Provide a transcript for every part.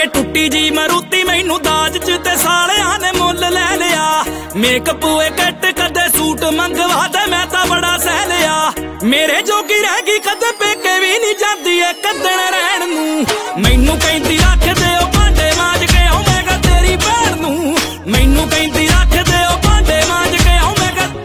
के टुट्टी जी मरूती मैनू दाज च ते सालियां ने मुल लै लिया। मेकअप हुए कट कदे सूट मंगवा दे मैं तां बड़ा सह लिया। मेरे जोगी रह गई कदे पेके भी नहीं जाती है कदन रहन नूं। मैनू कहंदी रख दे ओ भांडे मांज के आऊं मैं कहा तेरी भैन नूं। मैनू कहंदी रख दे ओ भांडे मांज के आऊं मैं कहा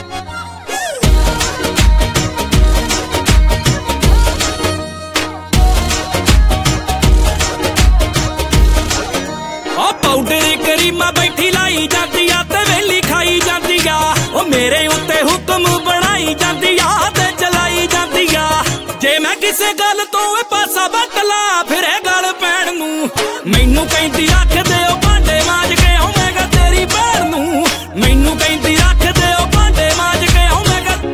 पाउडर करीमा बैठी लाई जाती आ ते वेली खाई जाती आ। ओ मेरे उत्ते हुक्म बनाई जाती आ ते चलाई जाती आ। जे मैं किसे गल तो पासा बटला फिर गल पैण नूं। मैनू कहंदी रख दे ओ भांडे मांज के आऊं मैं कहा तेरी भैन नूं। मैनू कहंदी रख दे ओ भांडे मांज के आऊं मैं कहा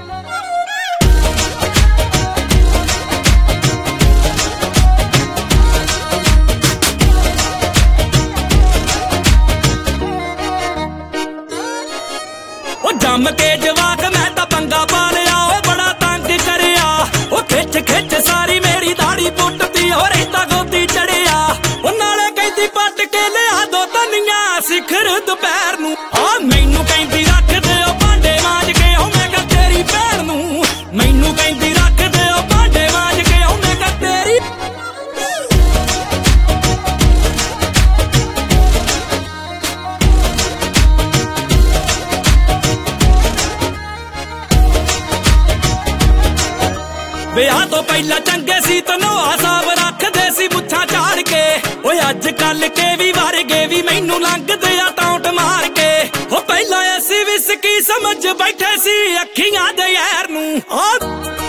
जम के जवाक मैं तां पंगा पा लिया। बड़ा तंग करिया ओ खिच खिच सारी मेरी दाढ़ी पुटती हो रहिंदा गोदी चढ़िया। नाले कहंदी पट के लिया दो तनिया सिखर दोपहर नूं। मैनू कहंदी रख दे ओ भांडे मांज के आऊं मैं कहा तेरी भैन नूं। मैनू कहंदी रख दे ओ भांडे मांज के आऊं मैं कहा तेरी विआह तो पहला चंगे सी तनोआ साफ रखदे सी मुच्छां झाड़ के। ओए अज कल के भी वर्गे भी मैनू लंघदे आ टौंट मार के। ओ पहला ऐसी विस्की समझ बैठे सी अखियां दे यार नूं।